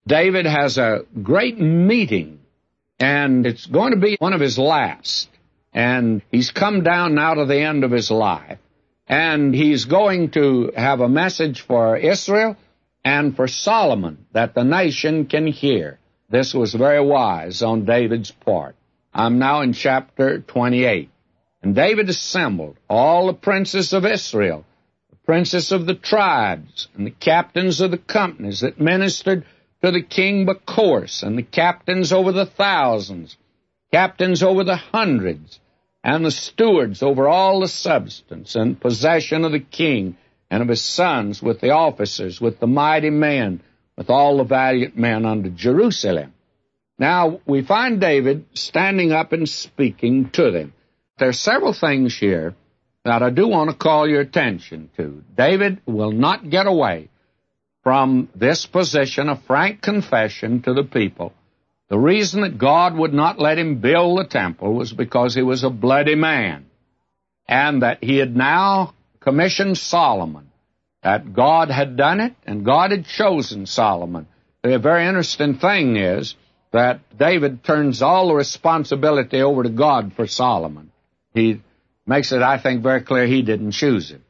David has a great meeting, and it's going to be one of his last. And he's come down now to the end of his life, and he's going to have a message for Israel and for Solomon that the nation can hear. This was very wise on David's part. I'm now in chapter 28. And David assembled all the princes of Israel, the princes of the tribes, and the captains of the companies that ministered to the king by course, and the captains over the thousands, captains over the hundreds, and the stewards over all the substance and possession of the king and of his sons, with the officers, with the mighty men, with all the valiant men unto Jerusalem. Now, we find David standing up and speaking to them. There are several things here that I do want to call your attention to. David will not get away from this position of frank confession to the people. The reason that God would not let him build the temple was because he was a bloody man, and that he had now commissioned Solomon, that God had done it, and God had chosen Solomon. The very interesting thing is that David turns all the responsibility over to God for Solomon. He makes it, I think, very clear he didn't choose him.